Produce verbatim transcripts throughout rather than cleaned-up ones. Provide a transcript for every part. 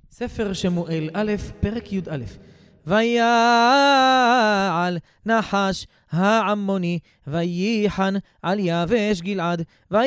ספר שמואל א', פרק י' א'. ויעל נחש העמוני וייחן על יבש גלעד,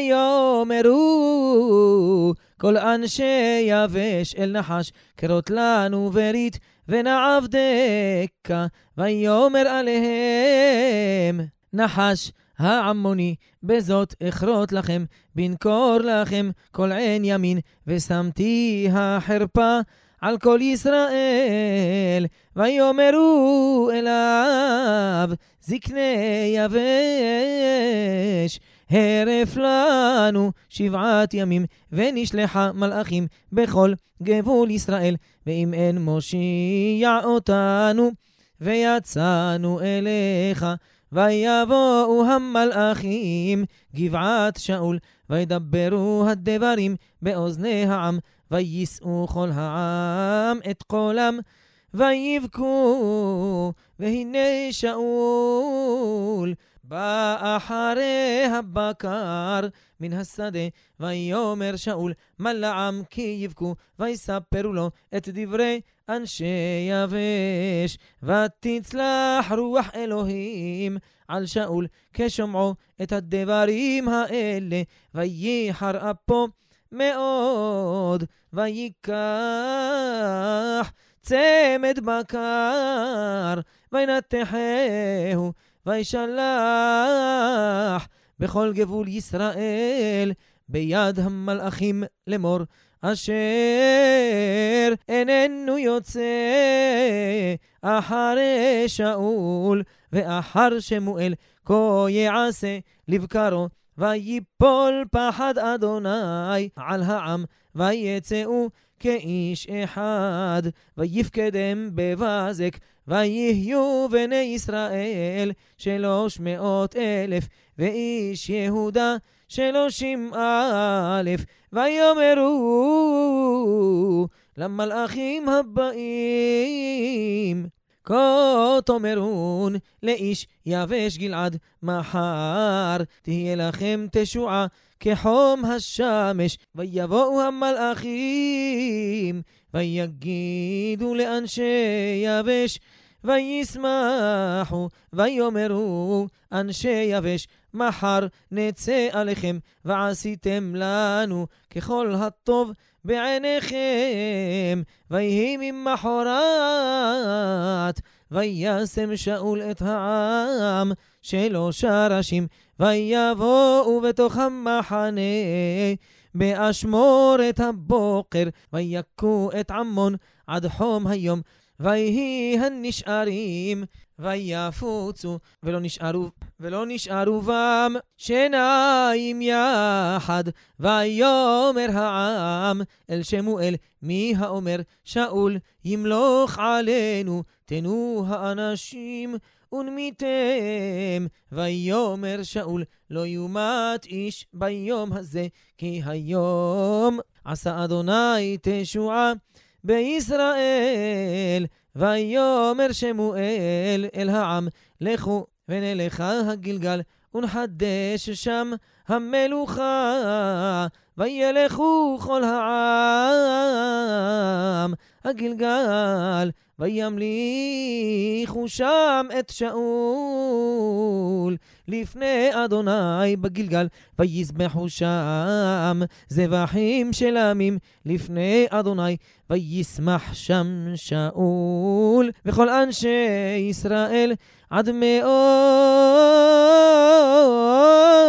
ויאמרו כל אנשי יבש אל נחש, כרות לנו ברית ונעבדך. ויאמר עליהם נחש העמוני, בזאת אכרות לכם, בנקור לכם כל עין ימין, ושמתי החרפה על כל ישראל. ויאמרו אליו זקני יבש, הרף לנו שבעת ימים, ונשלחה מלאכים בכל גבול ישראל, ואם אין מושיע אותנו ויצאנו אליך. ויבואו המלאכים גבעת שאול, וידברו הדברים באוזני העם, ויישאו כל העם את קולם, ויבכו. והנה שאול בא אחרי הבקר מן השדה, ויאמר שאול מה לעם כי יבכו, ויספרו לו את דברי אנשי יבש. ותצלח רוח אלוהים על שאול כשומעו את הדברים האלה, וייחר אפו מאוד, ויקח צמד בקר וינתחהו, וישלח בכל גבול ישראל ביד המלאכים לאמור, אשר איננו יוצא אחרי שאול ואחר שמואל, כה יעשה לבקרו. ויפול פחד אדוני על העם, ויצאו כאיש אחד, ויפקדם בבזק, ויהיו בני ישראל שלוש מאות אלף, ואיש יהודה שלושים אלף. ויאמרו למלאכים הבאים, כה תאמרון לאיש יבש גלעד, מחר תהיה לכם תשועה כחום השמש. ויבואו המלאכים ויגידו לאנשי יבש, וישמחו. ויאמרו אנשי יבש, מחר נצא עליכם, ועשיתם לנו ככל הטוב בעיניכם. ויהי ממחרת וישם שאול את העם שלושה ראשים, ויבואו בתוך המחנה באשמורת הבוקר, ויכו את עמון עד חום היום. ויהי הנשארים ויפוצו, ולא נשארו ולא נשארו בם שניים יחד. ויאמר העם אל שמואל, מי האומר שאול ימלוך עלינו? תנו האנשים ונמיתם. ויאמר שאול, לא יומת איש ביום הזה, כי היום עשה אדוני תשועה בישראל. ויאמר שמואל אל העם, לכו ונלכה הגלגל, ונחדש שם המלוכה. וילכו כל העם הגלגל, וימליכו שם את שאול לפני אדוני בגלגל. ויזבחו שם זבחים של עמים לפני אדוני, וישמח שם שאול וכל אנשי ישראל עד מאוד.